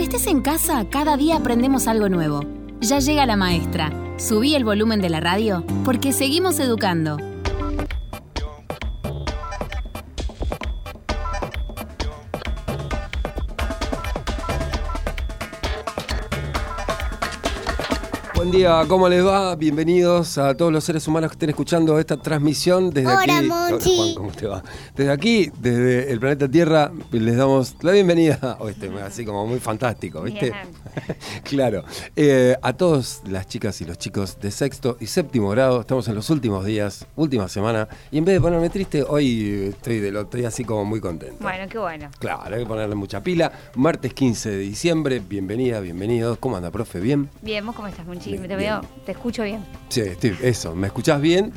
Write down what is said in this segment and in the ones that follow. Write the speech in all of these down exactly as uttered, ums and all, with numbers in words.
estés en casa, cada día aprendemos algo nuevo. Ya llega la maestra. Subí el volumen de la radio porque seguimos educando. Buen día, ¿cómo les va? Bienvenidos a todos los seres humanos que estén escuchando esta transmisión desde Hola, aquí. Monchi. Hola, Juan, ¿cómo te va? Desde aquí, desde el planeta Tierra, les damos la bienvenida. Oh, este, así como muy fantástico, ¿viste? Claro. Eh, a todas las chicas y los chicos de sexto y séptimo grado, estamos en los últimos días, última semana, y en vez de ponerme triste, hoy estoy, de lo, estoy así como muy contento. Bueno, qué bueno. Claro, hay que ponerle mucha pila. Martes quince de diciembre, bienvenida, bienvenidos. ¿Cómo anda, profe? ¿Bien? Bien, ¿vos cómo estás, Monchi? Bien, Te veo, te escucho bien. Sí, estoy, eso, me escuchás bien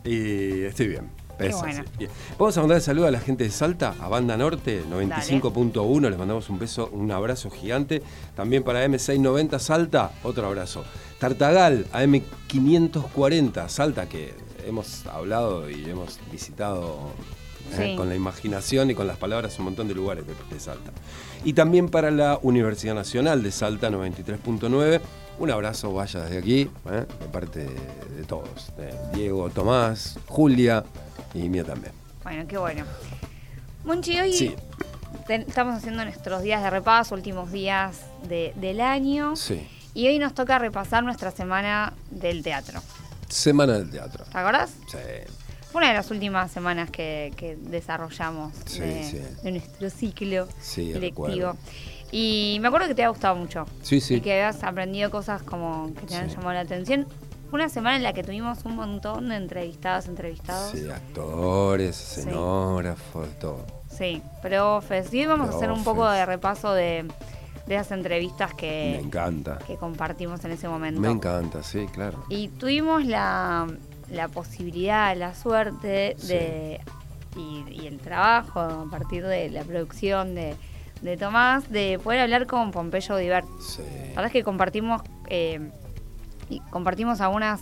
y estoy bien. Qué Eso, bueno. sí, bien. Vamos a mandar el saludo a la gente de Salta, a Banda Norte noventa y cinco punto uno, les mandamos un beso, un abrazo gigante. También para eme seiscientos noventa Salta, otro abrazo. Tartagal, a eme quinientos cuarenta Salta, que hemos hablado y hemos visitado eh, Sí. con la imaginación y con las palabras un montón de lugares de, de Salta. Y también para la Universidad Nacional de Salta, noventa y tres punto nueve. Un abrazo, vaya desde aquí, ¿eh? de parte de, de todos. De Diego, Tomás, Julia y mía también. Bueno, qué bueno. Monchi, hoy Sí. te- estamos haciendo nuestros días de repaso, últimos días de- del año. Sí. Y hoy nos toca repasar nuestra semana del teatro. Semana del teatro. ¿Te acordás? Sí. Fue una de las últimas semanas que, que desarrollamos Sí, de, sí. de nuestro ciclo Sí, lectivo. recuerdo. Y me acuerdo que te había gustado mucho. Sí, sí. Y que habías aprendido cosas como que te han Sí. llamado la atención. Fue una semana en la que tuvimos un montón de entrevistadas, entrevistados. Sí, actores, Sí. escenógrafos, todo. Sí, profes. Y hoy vamos a hacer un poco Profes. de repaso de, de esas entrevistas Me que, encanta. que compartimos en ese momento. Me encanta, sí, claro. Y tuvimos la, la posibilidad, la suerte de y, y el trabajo a partir de la producción de, de Tomás de poder hablar con Pompeyo Audibert. Sí. La verdad es que compartimos eh, y compartimos algunas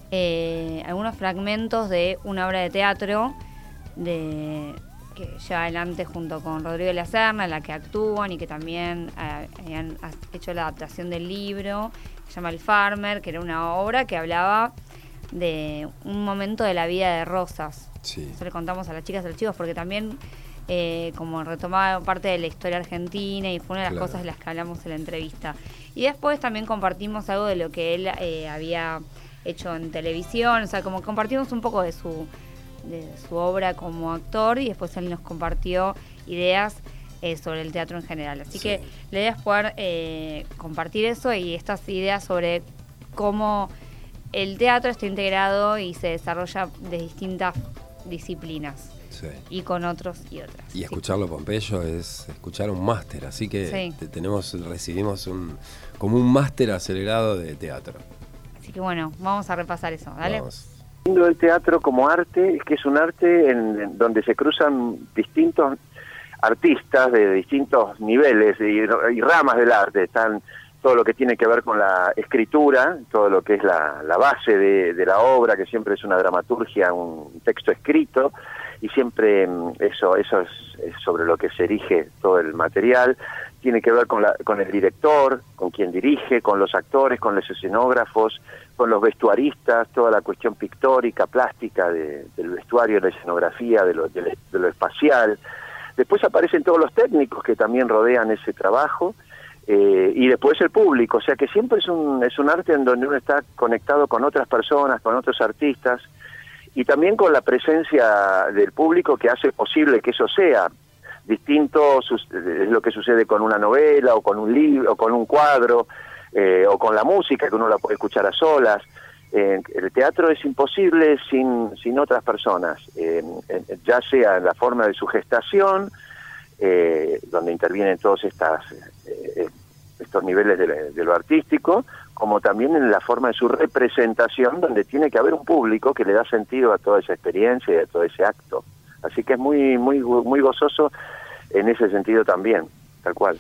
eh, algunos fragmentos de una obra de teatro de que lleva adelante junto con Rodrigo de la Serna, en la que actúan y que también eh, habían hecho la adaptación del libro, que se llama El Farmer, que era una obra que hablaba de un momento de la vida de Rosas. Sí. Eso le contamos a las chicas y a los chicos, porque también eh, como retomaba parte de la historia argentina y fue una de las Claro. cosas de las que hablamos en la entrevista. Y después también compartimos algo de lo que él eh, había hecho en televisión, o sea, como compartimos un poco de su, de su obra como actor y después él nos compartió ideas eh, sobre el teatro en general. Así Sí. que la idea es poder eh, compartir eso y estas ideas sobre cómo el teatro está integrado y se desarrolla de distintas disciplinas Sí. y con otros y otras. Y Sí. escucharlo Pompeyo es escuchar un máster, así que Sí. te- tenemos, recibimos un como un máster acelerado de teatro. Así que bueno, vamos a repasar eso, ¿dale? Vamos. Lindo del teatro como arte es que es un arte en, en donde se cruzan distintos artistas de distintos niveles y, y ramas del arte. Están todo lo que tiene que ver con la escritura, todo lo que es la, la base de, de la obra, que siempre es una dramaturgia, un texto escrito, y siempre mm, eso eso es, es sobre lo que se erige todo el material. Tiene que ver con, la, con el director, con quien dirige, con los actores, con los escenógrafos, con los vestuaristas, toda la cuestión pictórica, plástica de, del vestuario, de la escenografía, de lo, de, de lo espacial. Después aparecen todos los técnicos que también rodean ese trabajo, eh, y después el público, o sea que siempre es un, es un arte en donde uno está conectado con otras personas, con otros artistas, y también con la presencia del público que hace posible que eso sea. Distinto es lo que sucede con una novela, o con un libro, o con un cuadro, eh, o con la música, que uno la puede escuchar a solas. Eh, el teatro es imposible sin, sin otras personas, eh, ya sea en la forma de su gestación, eh, donde intervienen todos estas, eh, estos niveles de, de lo artístico, como también en la forma de su representación, donde tiene que haber un público que le da sentido a toda esa experiencia y a todo ese acto. Así que es muy, muy, muy gozoso en ese sentido también, tal cual.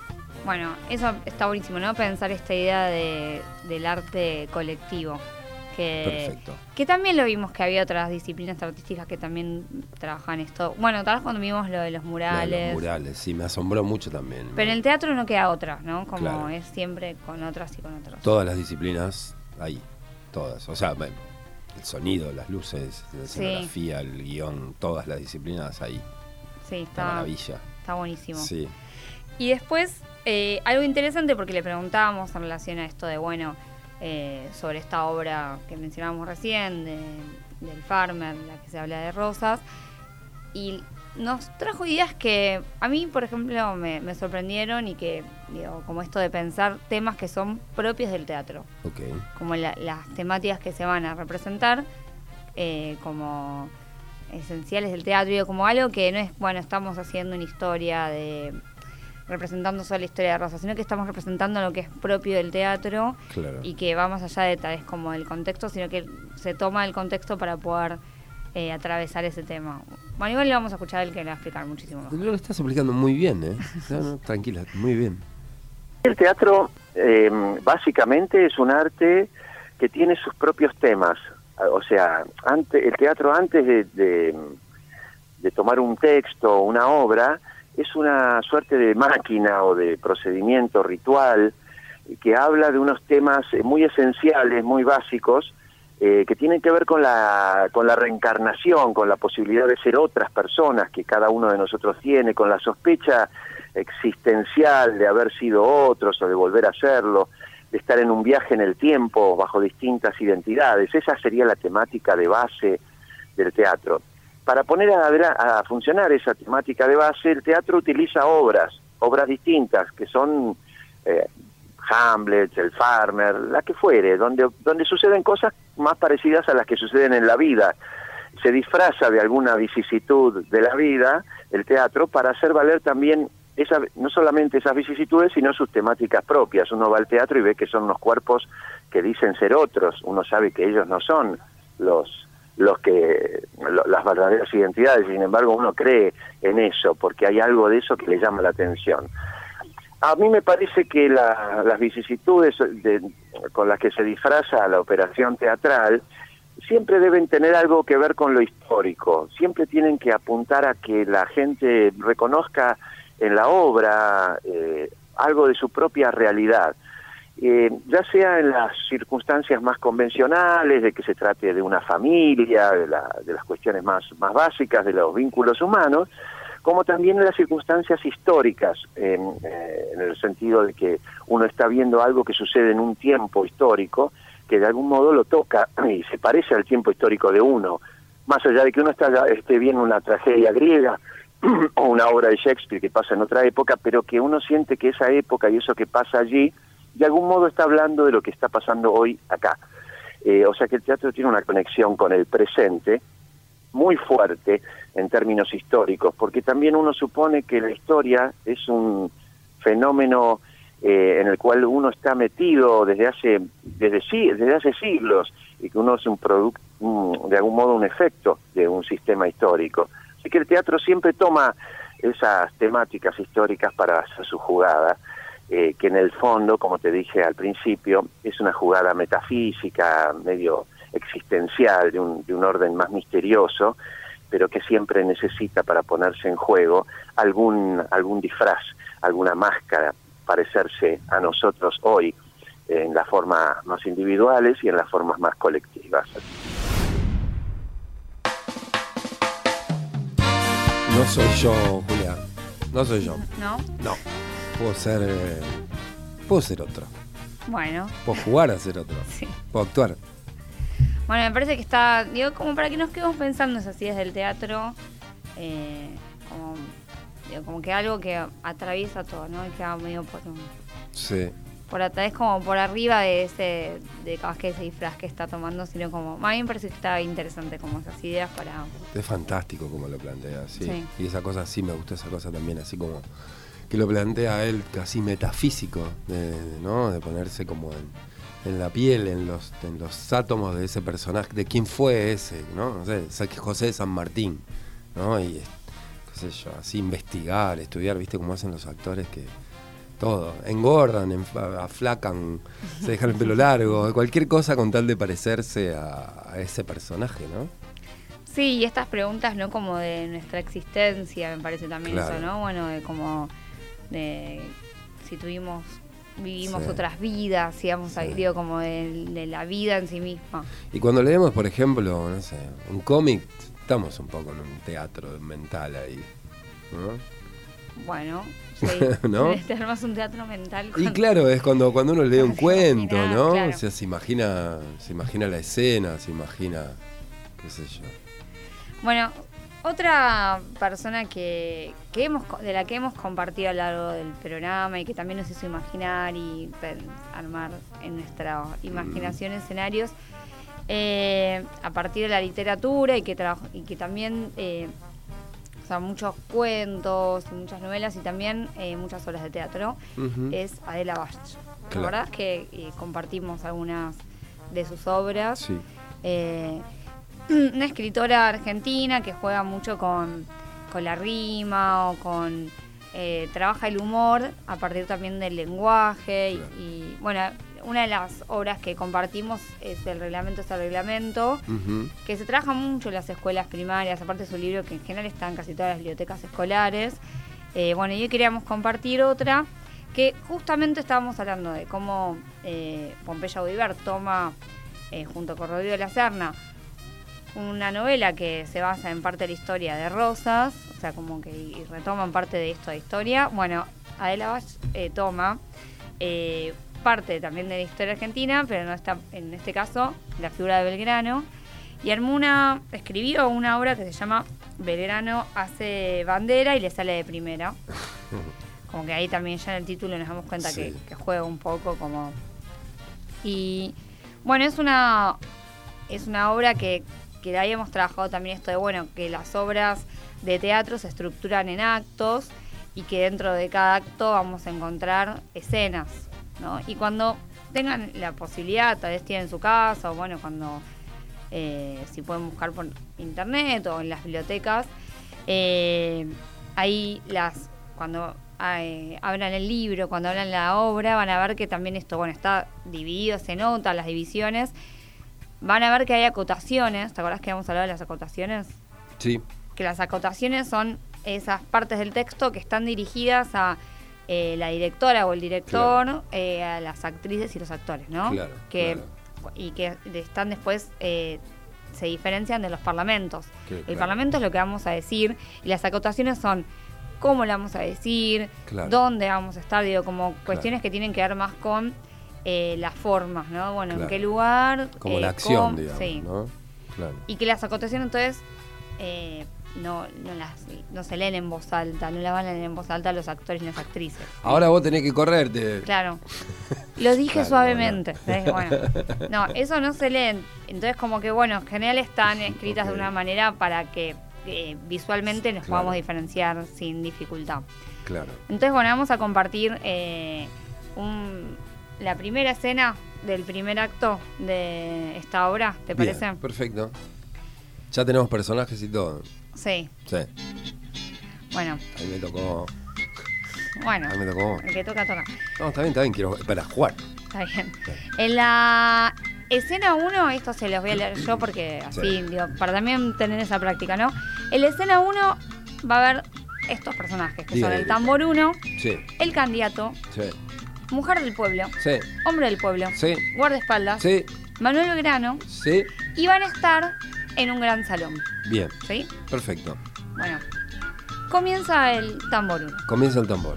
Bueno, eso está buenísimo, ¿no? Pensar esta idea de, del arte colectivo. Que, Perfecto. que también lo vimos que había otras disciplinas artísticas que también trabajan esto. Bueno, tal vez cuando vimos lo de los murales. Lo de los murales, sí, me asombró mucho también. Pero en el teatro no queda otra, ¿no? Como Claro. es siempre con otras y con otros. Todas las disciplinas ahí, todas. O sea, el sonido, las luces, la escenografía, sí. el guión, todas las disciplinas ahí. Sí, está, Una maravilla. Está buenísimo. Sí. Y después, eh, algo interesante porque le preguntábamos en relación a esto de, bueno, eh, sobre esta obra que mencionábamos recién, de, del Farmer, la que se habla de rosas, y nos trajo ideas que a mí, por ejemplo, me, me sorprendieron y que, digo, como esto de pensar temas que son propios del teatro. Okay. Como la, las temáticas que se van a representar eh, como esenciales del teatro, digo, como algo que no es, bueno, estamos haciendo una historia de... representando solo la historia de Rosa, sino que estamos representando lo que es propio del teatro. Claro. Y que va más allá de tal vez como el contexto, sino que se toma el contexto para poder eh, atravesar ese tema. Bueno, igual le vamos a escuchar a él que le va a explicar muchísimo mejor. Lo estás explicando muy bien, ¿eh? No, no, tranquila, muy bien. El teatro eh, básicamente es un arte que tiene sus propios temas. O sea, antes, el teatro antes de, de, de tomar un texto o una obra es una suerte de máquina o de procedimiento ritual que habla de unos temas muy esenciales, muy básicos, eh, que tienen que ver con la, con la reencarnación, con la posibilidad de ser otras personas que cada uno de nosotros tiene, con la sospecha existencial de haber sido otros o de volver a serlo, de estar en un viaje en el tiempo bajo distintas identidades. Esa sería la temática de base del teatro. Para poner a, a funcionar esa temática de base, el teatro utiliza obras, obras distintas, que son eh, Hamlet, el Farmer, la que fuere, donde, donde suceden cosas más parecidas a las que suceden en la vida. Se disfraza de alguna vicisitud de la vida el teatro para hacer valer también esa, no solamente esas vicisitudes, sino sus temáticas propias. Uno va al teatro y ve que son unos cuerpos que dicen ser otros, uno sabe que ellos no son los... los que lo, las verdaderas identidades, sin embargo uno cree en eso porque hay algo de eso que le llama la atención. A mí me parece que la, las vicisitudes de, con las que se disfraza la operación teatral siempre deben tener algo que ver con lo histórico, siempre tienen que apuntar a que la gente reconozca en la obra eh, algo de su propia realidad. Eh, ya sea en las circunstancias más convencionales, de que se trate de una familia, de, la, de las cuestiones más, más básicas de los vínculos humanos, como también en las circunstancias históricas, en, eh, en el sentido de que uno está viendo algo que sucede en un tiempo histórico, que de algún modo lo toca y se parece al tiempo histórico de uno, más allá de que uno está, esté viendo una tragedia griega o una obra de Shakespeare que pasa en otra época, pero que uno siente que esa época y eso que pasa allí de algún modo está hablando de lo que está pasando hoy acá. Eh, o sea que el teatro tiene una conexión con el presente muy fuerte en términos históricos, porque también uno supone que la historia es un fenómeno eh, en el cual uno está metido desde hace desde, desde hace siglos y que uno es un producto, un, de algún modo un efecto de un sistema histórico. Así que el teatro siempre toma esas temáticas históricas para hacer su jugada. Eh, que en el fondo, como te dije al principio, es una jugada metafísica, medio existencial, de un, de un orden más misterioso, pero que siempre necesita para ponerse en juego algún, algún disfraz, alguna máscara, parecerse a nosotros hoy eh, en las formas más individuales y en las formas más colectivas. No soy yo, Julia, no soy yo. ¿No? No. Puedo ser eh, puedo ser otro. Bueno. Puedo jugar a ser otro. Sí. Puedo actuar. Bueno, me parece que está, digo, como para que nos quedemos pensando esas ideas del teatro, eh, como, digo, como que algo que atraviesa todo, ¿no? Y que va medio por un... Sí. Por atrás, como por arriba de ese, de cada vez que ese disfraz que está tomando, sino como, a mí me parece que está interesante como esas ideas para... Es fantástico como lo plantea, sí. Sí. Y esa cosa sí, me gustó esa cosa también, así como... que lo plantea él casi metafísico, de, ¿no? De ponerse como en, en la piel, en los, en los átomos de ese personaje, de quién fue ese, ¿no? No sé, José de San Martín, ¿no? Y, qué sé yo, así investigar, estudiar, ¿viste cómo hacen los actores que todo. Engordan, enf- aflacan, se dejan el pelo largo, cualquier cosa con tal de parecerse a, a ese personaje, ¿no? Sí, y estas preguntas, ¿no? Como de nuestra existencia, me parece también Claro. eso, ¿no? Bueno, de como de si tuvimos, vivimos Sí. otras vidas, digamos, Sí. digo, como de, de la vida en sí misma. Y cuando leemos, por ejemplo, no sé, un cómic, estamos un poco en un teatro mental ahí, ¿no? Bueno, sí. ¿No? Te armas un teatro mental. Y con- claro, es cuando, cuando uno lee un Se cuento, imagina, ¿no? claro. O sea, se imagina, se imagina la escena, se imagina, qué sé yo. Bueno, otra persona que, que hemos co- de la que hemos compartido a lo largo del programa y que también nos hizo imaginar y pen- armar en nuestra imaginación escenarios eh, a partir de la literatura y que, trabaj- y que también, eh, o sea, muchos cuentos y muchas novelas y también eh, muchas obras de teatro, Ujú. es Adela Bach. Claro. La verdad es que eh, compartimos algunas de sus obras. Sí. Eh, una escritora argentina que juega mucho con, con la rima o con... eh, trabaja el humor a partir también del lenguaje y, Claro. y, bueno, una de las obras que compartimos es El reglamento es el reglamento, Ujú. que se trabaja mucho en las escuelas primarias, aparte de su libro que en general está en casi todas las bibliotecas escolares. Eh, bueno, y hoy queríamos compartir otra que justamente estábamos hablando de cómo eh, Pompeya Audibert toma, eh, junto con Rodrigo de la Serna, una novela que se basa en parte de la historia de Rosas, o sea, como que y retoman parte de esto de historia. Bueno, Adela Bach eh, toma eh, parte también de la historia argentina, pero no está, en este caso, la figura de Belgrano, y armó una, escribió una obra que se llama Belgrano hace bandera y le sale de primera. Como que ahí también ya en el título nos damos cuenta Sí. que, que juega un poco como... Y bueno, es una, es una obra que, que ahí hemos trabajado también esto de, bueno, que las obras de teatro se estructuran en actos y que dentro de cada acto vamos a encontrar escenas, ¿no? Y cuando tengan la posibilidad, tal vez tienen su casa, o bueno, cuando eh, si pueden buscar por internet o en las bibliotecas, eh, ahí las, cuando eh, hablan el libro, cuando hablan la obra, van a ver que también esto, bueno, está dividido, se nota las divisiones, van a ver que hay acotaciones. ¿Te acordás que habíamos hablado de las acotaciones? Sí. Que las acotaciones son esas partes del texto que están dirigidas a eh, la directora o el director, Claro. eh, a las actrices y los actores, ¿no? Claro, que, claro. Y que están después, eh, se diferencian de los parlamentos. Que, El claro. parlamento es lo que vamos a decir y las acotaciones son cómo lo vamos a decir, Claro. dónde vamos a estar, digo, como cuestiones Claro. que tienen que ver más con eh, las formas, ¿no? Bueno, Claro. en qué lugar. Como eh, la acción, cómo- digamos, sí. ¿no? Claro. Y que las acotaciones entonces eh, no, no, las, no se leen en voz alta, no las van a leer en voz alta los actores y las actrices. Ahora vos tenés que correrte. Claro. Lo dije Claro, suavemente. no, ¿sabes? Bueno, no, eso no se lee. Entonces como que, bueno, en general están escritas Ok. de una manera para que eh, visualmente nos Claro. podamos diferenciar sin dificultad. Claro. Entonces, bueno, vamos a compartir eh, un, la primera escena del primer acto de esta obra, ¿te Bien, parece? perfecto. Ya tenemos personajes y todo. Sí. Sí. Bueno, Ahí me tocó. bueno. Ahí me tocó. El que toca, toca. No, está bien, está bien. Quiero. Para jugar. Está bien. En la escena uno, esto se los voy a leer yo porque así, Sí. digo, para también tener esa práctica, ¿no? En la escena uno va a haber estos personajes, que Diga, son el diga. tambor uno, Sí. el candidato, Sí. mujer del pueblo, Sí. hombre del pueblo, Sí. guardaespaldas, Sí. Manuel Belgrano, Sí. y van a estar en un gran salón, Bien. ¿sí? Perfecto. Bueno, comienza el tambor uno. Comienza el tambor.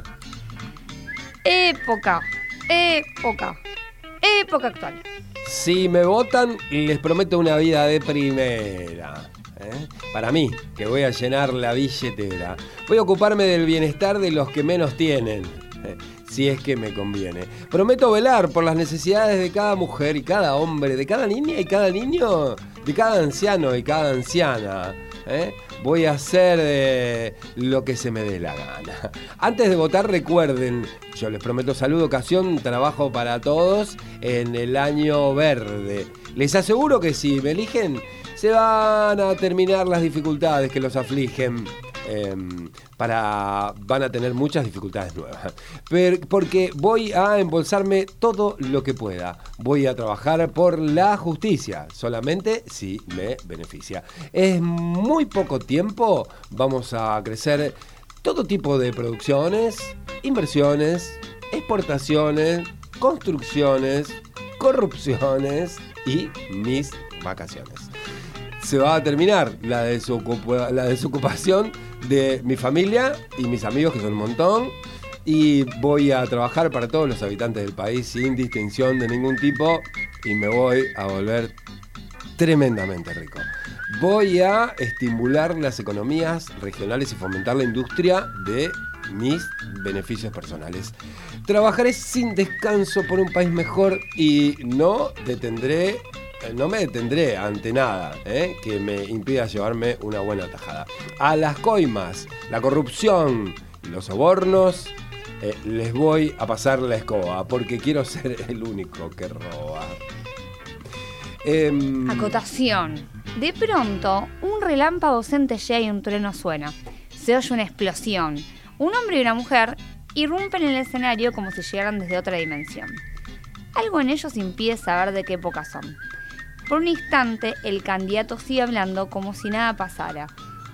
Época, época, época actual. Si me votan, les prometo una vida de primera. ¿eh? Para mí, que voy a llenar la billetera. Voy a ocuparme del bienestar de los que menos tienen. ¿eh? Si es que me conviene. Prometo velar por las necesidades de cada mujer y cada hombre, de cada niña y cada niño, de cada anciano y cada anciana. ¿eh? Voy a hacer eh, lo que se me dé la gana. Antes de votar, recuerden, yo les prometo salud, ocasión, trabajo para todos en el año verde. Les aseguro que si me eligen, se van a terminar las dificultades que los afligen. eh, para van a tener muchas dificultades nuevas. Pero, porque voy a embolsarme todo lo que pueda. Voy a trabajar por la justicia, solamente si me beneficia. Es muy poco tiempo, vamos a crecer todo tipo de producciones, inversiones, exportaciones, construcciones, corrupciones y mis vacaciones. Se va a terminar la, desocupa, la desocupación de mi familia y mis amigos, que son un montón, y voy a trabajar para todos los habitantes del país sin distinción de ningún tipo y me voy a volver tremendamente rico. Voy a estimular las economías regionales y fomentar la industria de mis beneficios personales. Trabajaré sin descanso por un país mejor y no detendré, no me detendré ante nada ¿eh? que me impida llevarme una buena tajada. A las coimas, la corrupción y los sobornos eh, les voy a pasar la escoba porque quiero ser el único que roba. Eh, Acotación. De pronto, un relámpago centellea y un trueno suena. Se oye una explosión. Un hombre y una mujer irrumpen en el escenario como si llegaran desde otra dimensión. Algo en ellos impide saber de qué época son. Por un instante, el candidato sigue hablando como si nada pasara.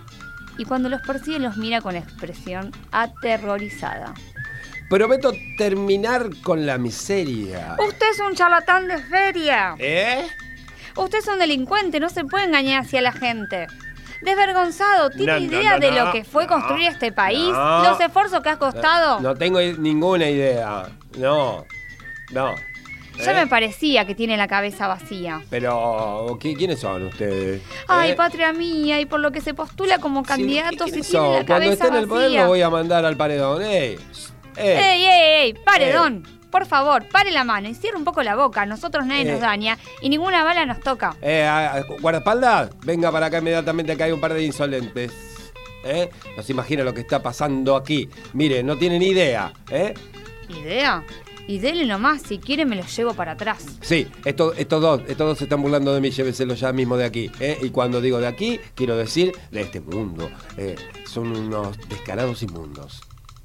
Y cuando los persigue, los mira con expresión aterrorizada. Prometo terminar con la miseria. ¡Usted es un charlatán de feria! ¿Eh? Usted es un delincuente, no se puede engañar hacia la gente. Desvergonzado, ¿tiene No, no, idea no, de no, lo que fue no, construir este país? no. Los esfuerzos que ha costado. No, no tengo ninguna idea. No, no. Ya ¿Eh? me parecía que tiene la cabeza vacía. Pero, ¿qué, ¿quiénes son ustedes? Ay, ¿Eh? patria mía, y por lo que se postula como candidato, Sí, si ¿quiénes tiene son? la Cuando cabeza esté en el poder vacía. lo voy a mandar al paredón. ¡Ey! ¡Ey! ¡Ey, ey, ey! ¡Paredón! Por favor, pare la mano y cierre un poco la boca. A nosotros nadie Eh. nos daña y ninguna bala nos toca. Eh, a- a- guardaespaldas, venga para acá inmediatamente que hay un par de insolentes. ¿Eh? No se imagina lo que está pasando aquí. Mire, no tienen idea. ¿Eh? ¿Idea? Y dele nomás, si quiere me lo llevo para atrás. Sí, esto- estos dos, estos dos se están burlando de mí, lléveselo ya mismo de aquí. ¿eh? Y cuando digo de aquí, quiero decir de este mundo. Eh, son unos descarados inmundos.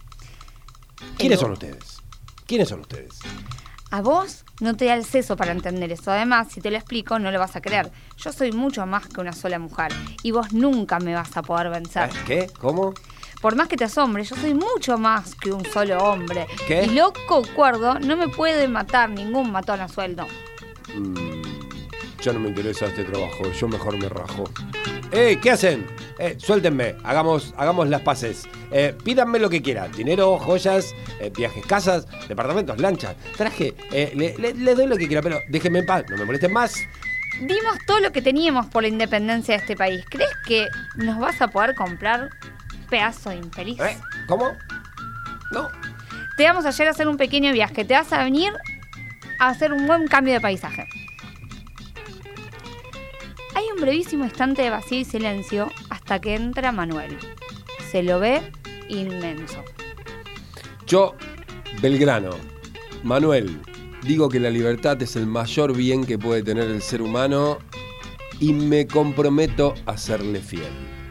¿Quiénes El- son ustedes? ¿Quiénes son ustedes? A vos no te da el seso para entender eso. Además, si te lo explico, no lo vas a creer. Yo soy mucho más que una sola mujer y vos nunca me vas a poder vencer. ¿Eh? ¿Qué? ¿Cómo? Por más que te asombre, yo soy mucho más que un solo hombre. ¿Qué? Y loco cuerdo no me puede matar ningún matón a sueldo. Mm, ya no me interesa este trabajo, yo mejor me rajo. ¡Eh! ¿Qué hacen? Eh, suéltenme, hagamos, hagamos las paces. Eh, pídanme lo que quieran. Dinero, joyas, eh, viajes, casas, departamentos, lanchas. Traje, eh, le, le- le doy lo que quiera, pero déjenme en paz, no me molesten más. Dimos todo lo que teníamos por la independencia de este país. ¿Crees que nos vas a poder comprar, pedazo de infeliz? ¿Eh? ¿Cómo? No. Te vamos a llegar a hacer un pequeño viaje. Te vas a venir a hacer un buen cambio de paisaje. Hay un brevísimo instante de vacío y silencio hasta que entra Manuel. Se lo ve inmenso. Yo, Belgrano, Manuel, digo que la libertad es el mayor bien que puede tener el ser humano y me comprometo a serle fiel.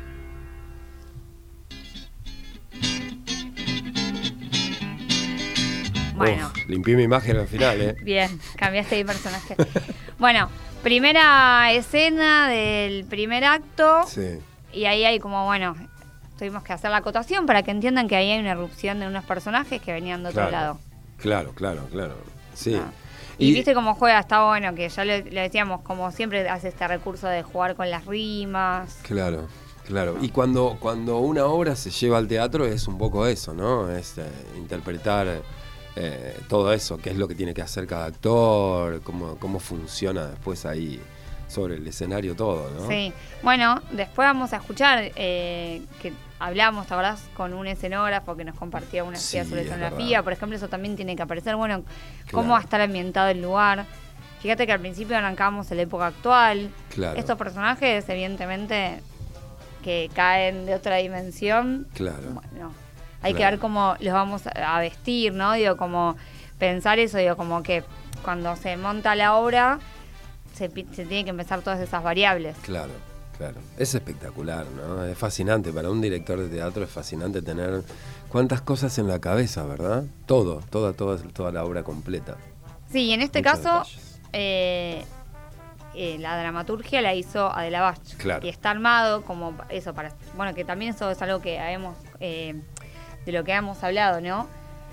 Bueno, Uf, limpié mi imagen al final, ¿eh? bien, cambiaste de personaje. Bueno, primera escena del primer acto. Sí. Y ahí hay como, bueno, tuvimos que hacer la acotación para que entiendan que ahí hay una erupción de unos personajes que venían de otro Claro, lado. claro, claro, claro. Sí. Ah. Y, viste cómo juega, está bueno, que ya le, le decíamos, como siempre hace este recurso de jugar con las rimas. Claro, claro. Y cuando, cuando una obra se lleva al teatro es un poco eso, ¿no? Es eh, interpretar eh, todo eso, qué es lo que tiene que hacer cada actor, cómo, cómo funciona después ahí sobre el escenario todo, ¿no? Sí. Bueno, después vamos a escuchar eh, que hablamos, ¿te acordás? Con un escenógrafo que nos compartía una Sí, idea sobre es escenografía. verdad. Por ejemplo, eso también tiene que aparecer. Bueno, cómo Claro. va a estar ambientado el lugar. Fíjate que al principio arrancamos en la época actual. Claro. Estos personajes, evidentemente, que caen de otra dimensión. Claro. Bueno, hay que Claro. ver cómo los vamos a vestir, ¿no? Digo, como pensar eso, digo, como que cuando se monta la obra se, pi- se tiene que empezar todas esas variables. Claro, Claro, es espectacular, ¿no? Es fascinante, para un director de teatro es fascinante tener cuántas cosas en la cabeza, ¿verdad? Todo, toda, toda, toda la obra completa. Sí, y en este Muchos caso, detalles. eh, eh, la dramaturgia la hizo Adela Bach. Claro. Y está armado como eso, para bueno, que también eso es algo que hemos, eh, de lo que hemos hablado, ¿no?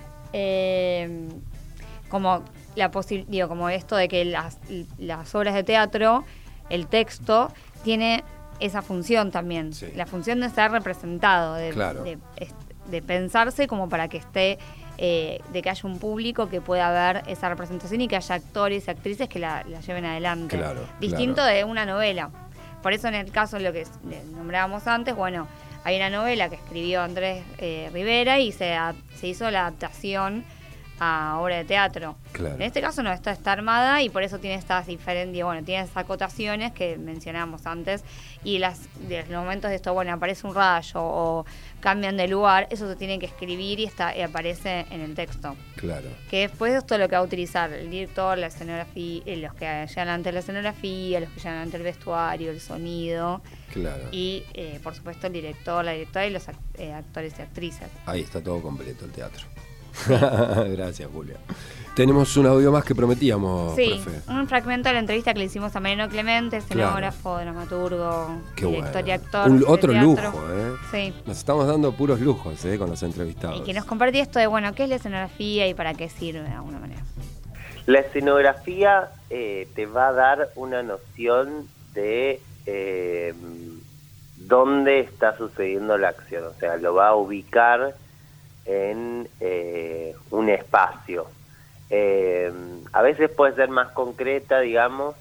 Eh, como la posi- digo, como esto de que las, las obras de teatro, el texto, tiene esa función también, Sí. la función de ser representado, de, Claro. de, de pensarse como para que esté, eh, de que haya un público que pueda ver esa representación y que haya actores y actrices que la, la lleven adelante. Claro, Distinto claro. de una novela. Por eso en el caso de lo que nombrábamos antes, bueno, hay una novela que escribió Andrés eh, Rivera y se, a, se hizo la adaptación a obra de teatro. Claro. En este caso no, esta está armada y por eso tiene estas diferentes, bueno, tiene esas acotaciones que mencionamos antes y las de los momentos de esto, bueno, aparece un rayo o cambian de lugar, eso se tiene que escribir y está y aparece en el texto. Claro. Que después esto es lo que va a utilizar el director, la escenografía, eh, los que llegan ante la escenografía, los que llegan ante el vestuario, el sonido Claro. y eh, por supuesto el director, la directora y los act- eh, actores y actrices. Ahí está todo completo el teatro. Gracias, Julia. Tenemos un audio más que prometíamos, Sí, profe. un fragmento de la entrevista que le hicimos a Mariano Clemente, escenógrafo, dramaturgo, Qué director bueno. y actor. Un- de otro teatro. lujo, ¿eh? Sí. Nos estamos dando puros lujos, ¿eh? Con los entrevistados. Y que nos compartía esto de, bueno, qué es la escenografía y para qué sirve de alguna manera. La escenografía eh, te va a dar una noción de eh, dónde está sucediendo la acción, o sea, lo va a ubicar en eh, un espacio. Eh, a veces puede ser más concreta, digamos,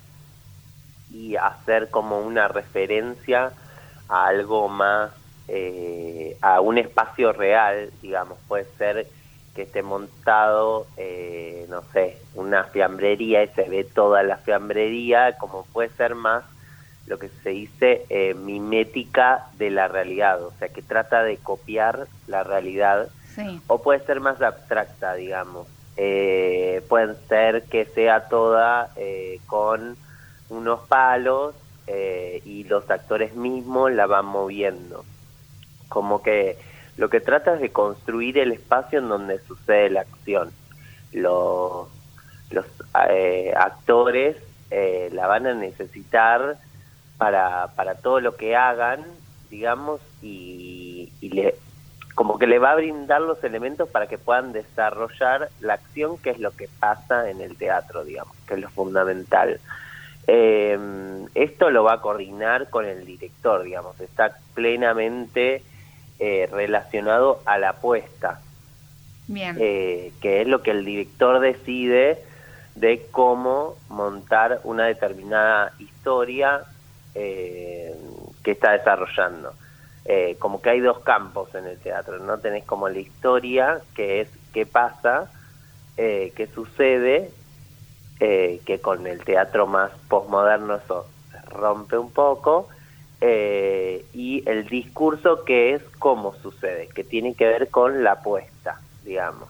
y hacer como una referencia a algo más, eh, a un espacio real, digamos, puede ser que esté montado, eh, no sé, una fiambrería y se ve toda la fiambrería, como puede ser más lo que se dice eh, mimética de la realidad, o sea, que trata de copiar la realidad, Sí. o puede ser más abstracta, digamos. Eh, pueden ser que sea toda eh, con unos palos eh, y los actores mismos la van moviendo. Como que lo que trata es de construir el espacio en donde sucede la acción. Los, los eh, actores eh, la van a necesitar para, para todo lo que hagan, digamos, y, y le, como que le va a brindar los elementos para que puedan desarrollar la acción, que es lo que pasa en el teatro, digamos, que es lo fundamental. Eh, esto lo va a coordinar con el director, digamos, está plenamente eh, relacionado a la apuesta, Bien. eh, que es lo que el director decide de cómo montar una determinada historia eh, que está desarrollando. Eh, como que hay dos campos en el teatro, ¿no? Tenés como la historia, que es qué pasa, eh, qué sucede, eh, que con el teatro más postmoderno eso se rompe un poco, eh, y el discurso, que es cómo sucede, que tiene que ver con la apuesta, digamos.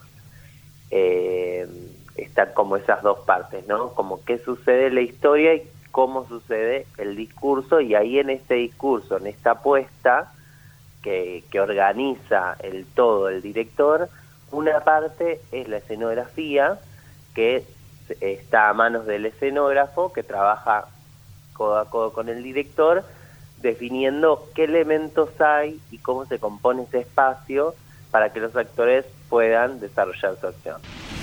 Eh, están como esas dos partes, ¿no? Como qué sucede en la historia y cómo sucede el discurso, y ahí en este discurso, en esta apuesta que, que organiza el todo el director, una parte es la escenografía, que está a manos del escenógrafo, que trabaja codo a codo con el director, definiendo qué elementos hay y cómo se compone ese espacio para que los actores puedan desarrollar su acción.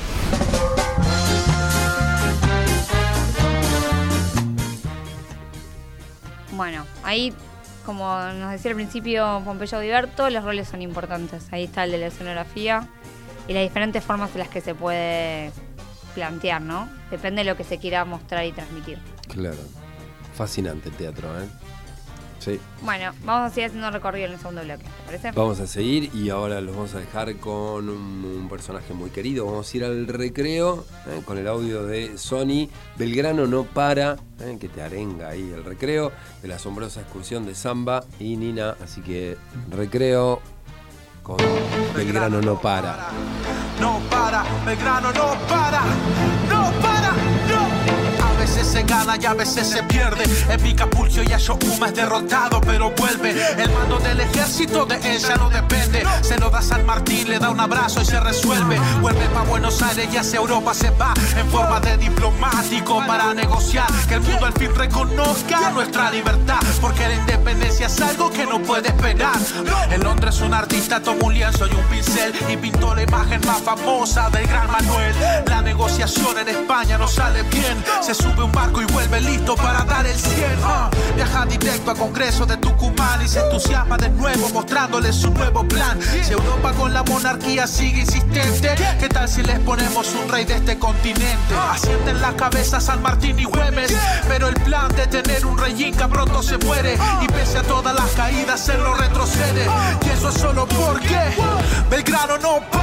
Bueno, ahí, como nos decía al principio Pompeyo Audiberto, los roles son importantes. Ahí está el de la escenografía y las diferentes formas en las que se puede plantear, ¿no? Depende de lo que se quiera mostrar y transmitir. Claro. Fascinante el teatro, ¿eh? Sí. Bueno, vamos a seguir haciendo recorrido en el segundo bloque, ¿te parece? Vamos a seguir y ahora los vamos a dejar con un, un personaje muy querido. Vamos a ir al recreo ¿eh? con el audio de Sony. Belgrano no para, ¿eh? que te arenga ahí el recreo de la asombrosa excursión de Samba y Nina. Así que recreo con Belgrano no para. No para, Belgrano no para, no para, no. A veces veces se gana y a veces se pierde. Épica Pulcio y Ashokuma es derrotado, pero vuelve. El mando del ejército de él ya no depende. Se lo da San Martín, le da un abrazo y se resuelve. Vuelve pa' Buenos Aires y hacia Europa se va en forma de diplomático para negociar que el mundo al fin reconozca nuestra libertad, porque la independencia es algo que no puede esperar. En Londres un artista tomó un lienzo y un pincel y pintó la imagen más famosa del gran Manuel. La negociación en España no sale bien. Se sube un barco y vuelve listo para dar el cien. Uh, viaja directo al Congreso de Tucumán y se entusiasma de nuevo mostrándoles su nuevo plan. Si Europa con la monarquía sigue insistente, ¿qué tal si les ponemos un rey de este continente? Asienten la cabeza San Martín y Güemes, pero el plan de tener un rey inca pronto se muere y pese a todas las caídas él no retrocede. Y eso solo porque Belgrano no para.